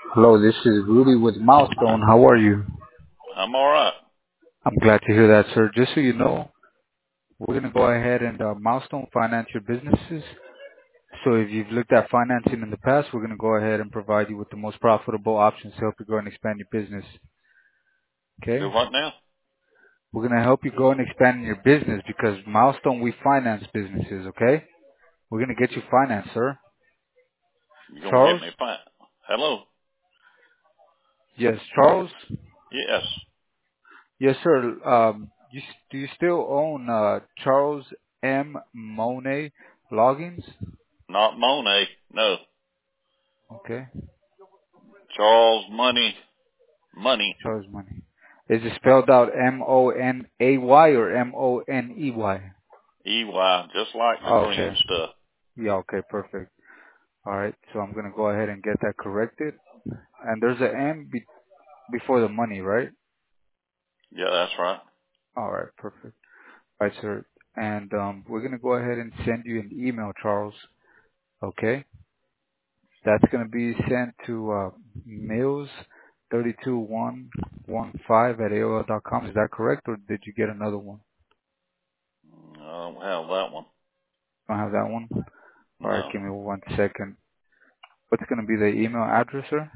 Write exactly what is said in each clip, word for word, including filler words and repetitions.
Hello, this is Rudy with Milestone. How are you? I'm all right. I'm glad to hear that, sir. Just so you know, we're going to go ahead and uh, Milestone finance your businesses. So if you've looked at financing in the past, we're going to go ahead and provide you with the most profitable options to help you grow and expand your business. Do Okay? what now? We're going to help you grow and expand your business because Milestone, we finance businesses, okay? We're going to get you financed, sir. You gonna get Charles? me fine? Hello? Yes, Charles? Yes. Yes, sir. Um, you, s- do you still own uh, Charles M. Monet Logins? Not Monet. No. Okay. Charles Money. Money. Charles Money. Is it spelled out M O N A Y or M O N E Y? E Y. Just like the Oh, green okay. stuff. Yeah, okay, perfect. All right, so I'm gonna go ahead and get that corrected. And there's an M be- before the money, right? Yeah, that's right. All right, perfect. All right, sir. And um, we're gonna go ahead and send you an email, Charles. Okay, that's gonna be sent to uh, Mills thirty two one one five at A O L dot com. Is that correct, or did you get another one? I don't have that one. Don't have that one. All right, No. give me one second. What's going to be the email address, sir?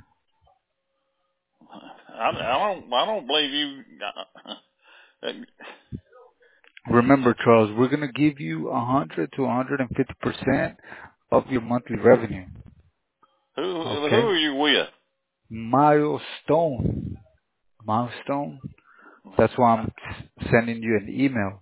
I, I don't. I don't believe you. Uh, Remember, Charles, we're going to give you one hundred to one hundred fifty percent of your monthly revenue. who who Okay? are you with? Milestone. Milestone. That's why I'm s- sending you an email.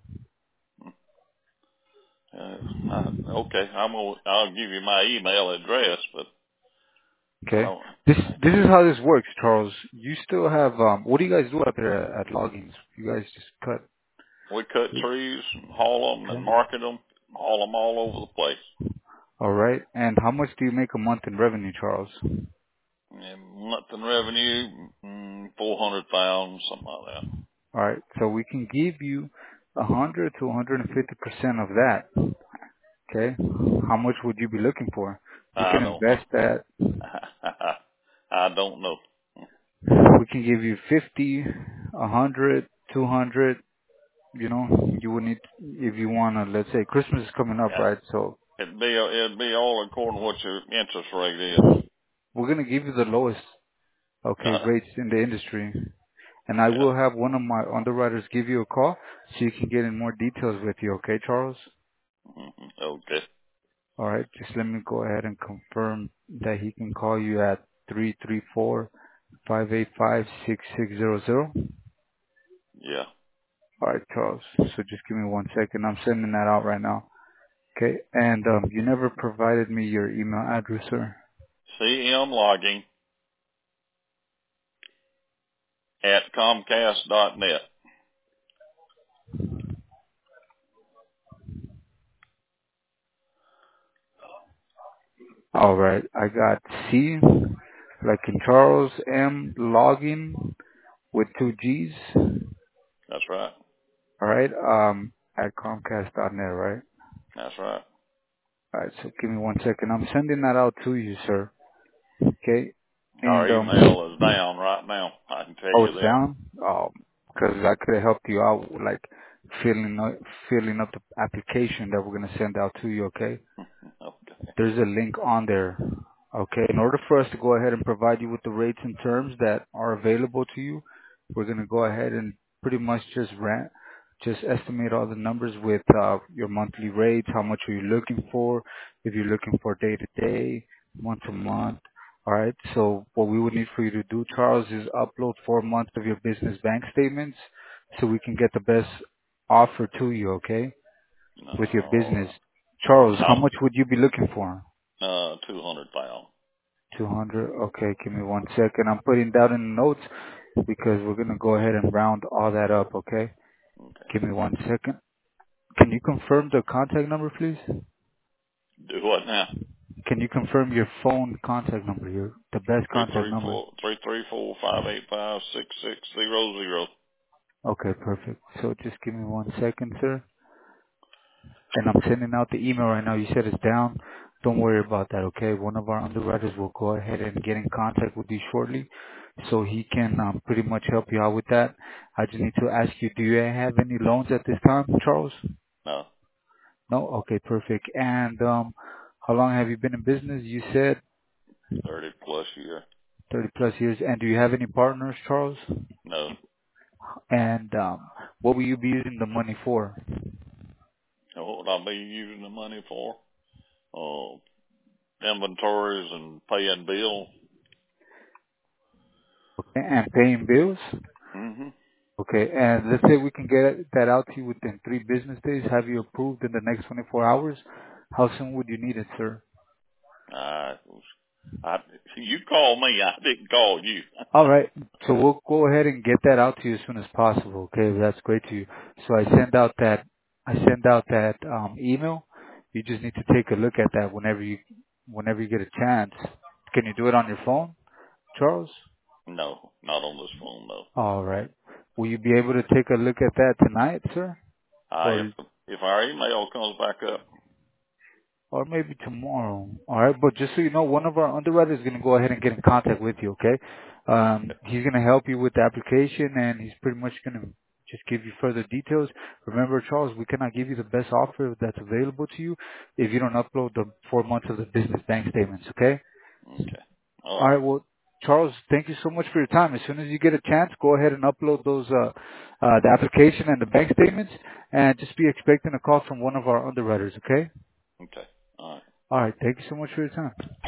Uh, uh, okay, I'm gonna. I'll give you my email address, but I Okay? don't. This this is how this works, Charles. You still have um what do you guys do out there at, at logins? You guys just cut. We cut trees and haul them and Okay. market them, haul them all over the place. All right. And how much do you make a month in revenue, Charles? And monthly revenue, mm, four hundred thousand, something like that. All right. So we can give you one hundred to one hundred fifty percent of that. Okay. How much would you be looking for? We I can don't know. invest that. I don't know. We can give you fifty, one hundred, two hundred. You know, you would need, if you want to, let's say Christmas is coming up, Yeah, right? So it'd be it'd be all according to what your interest rate is. we're going to give you the lowest, okay, Uh, rates in the industry. And I yeah. will have one of my underwriters give you a call so you can get in more details with you, okay, Charles? Mhm. Okay. All right, just let me go ahead and confirm that he can call you at three three four, five eight five, six six zero zero. Yeah. All right, Charles. So just give me one second. I'm sending that out right now. Okay. And um, you never provided me your email address, sir. C M logging at Comcast dot net. All right. I got C, like in Charles M. Login with two G's. All That's right. right. Um, at Comcast dot net, right? That's right. All right. So give me one second. I'm sending that out to you, sir. Okay. Our And um, email is down right now. I can tell oh, you it's that. down. Oh, because I could have helped you out, with, like filling up, filling up the application that we're gonna send out to you. Okay. Okay. There's a link on there. Okay. In order for us to go ahead and provide you with the rates and terms that are available to you, we're gonna go ahead and pretty much just rent, just estimate all the numbers with uh, your monthly rates. How much are you looking for? If you're looking for day to day, month to month. All right. So what we would need for you to do, Charles, is upload four months of your business bank statements so we can get the best offer to you. Okay, with your business. No. Charles, how I'm much would you be looking for? uh two hundred thousand. two hundred. Okay, give me one second. I'm putting that in the notes because we're going to go ahead and round all that up, okay? Okay. Give me one second. Can you confirm the contact number, please? Do what now? Can you confirm your phone contact number, your the best Three contact three number? four three three four five eight five six six zero zero. Okay, perfect. So just give me one second, sir. And I'm sending out the email right now. You said it's down. Don't worry about that, okay? One of our underwriters will go ahead and get in contact with you shortly so he can um, pretty much help you out with that. I just need to ask you, do you have any loans at this time, Charles? No, No? Okay, perfect. And um, how long have you been in business? You said thirty plus year. thirty plus years. And do you have any partners, Charles? No. And um, what will you be using the money for? What would I be using the money for? Uh, inventories and paying bills. Okay, and paying bills? hmm Okay, and let's say we can get that out to you within three business days, have you approved in the next twenty-four hours. How soon would you need it, sir? I, I, you call me. I didn't call you. All right, so we'll go ahead and get that out to you as soon as possible. Okay, that's great to you. So I send out that I send out that um, email. You just need to take a look at that whenever you whenever you get a chance. Can you do it on your phone, Charles? No, not on this phone, no. All right. Will you be able to take a look at that tonight, sir? I, if, Or if our email comes back up, or maybe tomorrow. All right, but just so you know, one of our underwriters is going to go ahead and get in contact with you. Okay, um, he's going to help you with the application, and he's pretty much going to just give you further details. Remember, Charles, we cannot give you the best offer that's available to you if you don't upload the four months of the business bank statements. Okay. okay. All All right. right. Well, Charles, thank you so much for your time. As soon as you get a chance, go ahead and upload those uh, uh, the application and the bank statements, and just be expecting a call from one of our underwriters. Okay. Okay. All right. All right. Thank you so much for your time.